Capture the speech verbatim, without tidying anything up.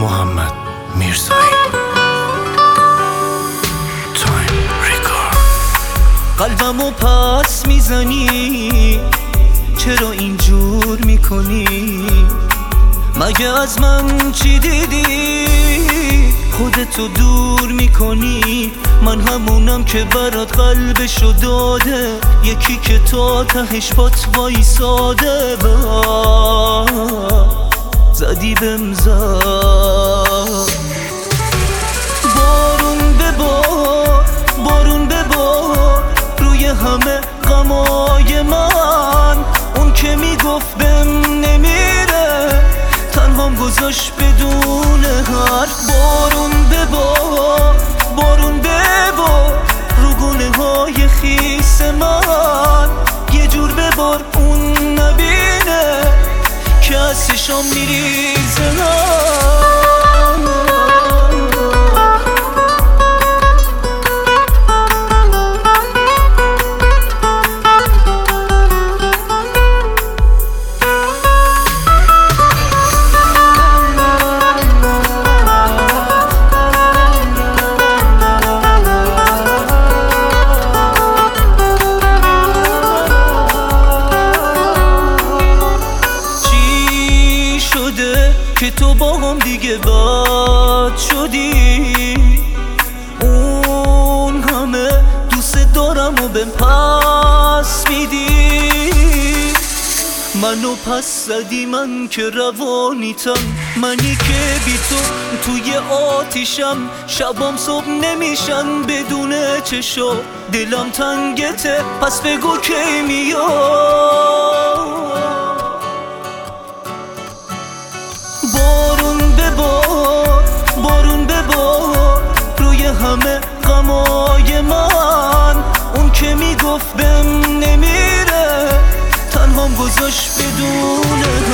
محمد میرزایی. تایم ریکارد. قلبمو پس میزنی، چرا اینجور میکنی؟ مگه از من چی دیدی؟ خودتو دور میکنی. من همونم که برات قلبشو داده، یکی که تا تهش پات وایساده. با زدی بهم زد. بارون ببار، بارون ببار روی همه غمای من. اون که میگفت بهم نمیره، تنهام گذاشت بدون حرف. بارون ببار، بارون ببار رو گونه های خیس من. یه جور ببار اون نبینه که از چشام میریزه. که تو با هم دیگه بد شدی. اون همه دوست دارم و بهم پس میدی. منو پس زدی، من که روانیتم. منی که بی تو توی آتیشم. شبام صبح نمیشن بدون چشا. دلم تنگته پس بگو کی میای. بارون ببار، بارون ببار روی همه غمای من. اون که میگفت بهم نمیره، تنهام گذاشت بدون